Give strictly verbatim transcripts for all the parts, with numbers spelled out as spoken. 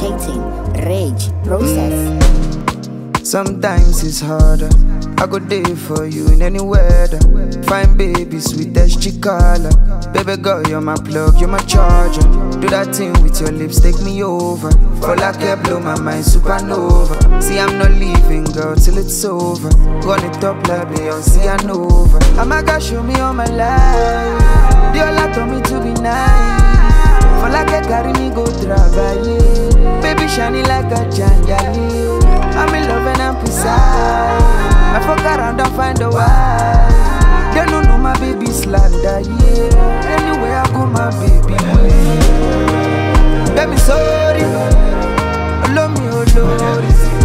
Initiating rage process. Sometimes it's harder. I go there for you in any weather. Fine baby, sweet as chicala. Baby girl, you're my plug, you're my charger. Do that thing with your lips, take me over. For like a blow my mind, supernova. See, I'm not leaving, girl, till it's over. Run it up like Beyonce and over. I'ma gotta show me all my life. The all told me to be nice. For like a carry me go travailler. Baby shining like a janjali. I'm in love and I'm precise. I fuck around and find a wife. They don't know my baby slander, yeah. Anywhere I go, my baby will. Baby, sorry. Love me, oh Lord.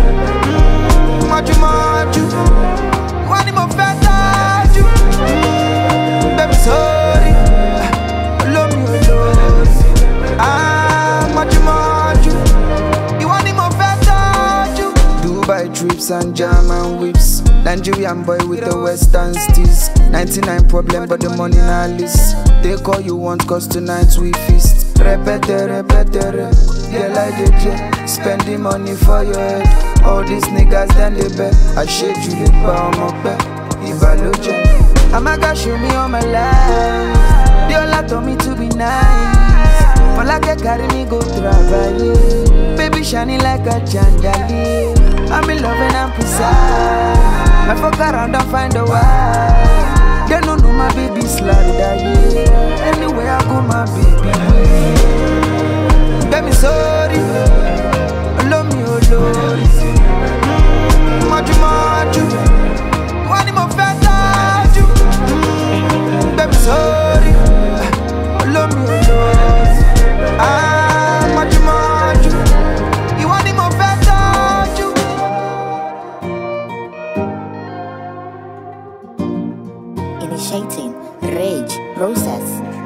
Mm, Maju, maju. Wani mo feta ju. Mm, Baby, sorry. Love me, oh Lord. Ah, maju, maju. Iwani mo feta ju. Dubai trips and German whips. Nigerian boy with the western steez. ninety-nine problem but the money not list. They call you once cause tonight we feast. Repete, repete, re. Yeah like the jet. Spend the money for your head. All these niggas then they bet. I shade you the power my back. Ivaloje. I'ma gotta show me all my life. They all told me to be nice. For like a carry me go travailler. Baby shining like a chandelier. I'm in love and I'm precise. I fuck around and find a wife. They don't know my baby slander, yeah. Anywhere I go, my baby will. Baby, sorry. Love me, oh Lord. Mm, Maju, maju. Wani mo feta ju. Mm, Baby, sorry. Love me, oh Lord. Ah, maju, maju. Iwani mo feta ju. Initiating rage process.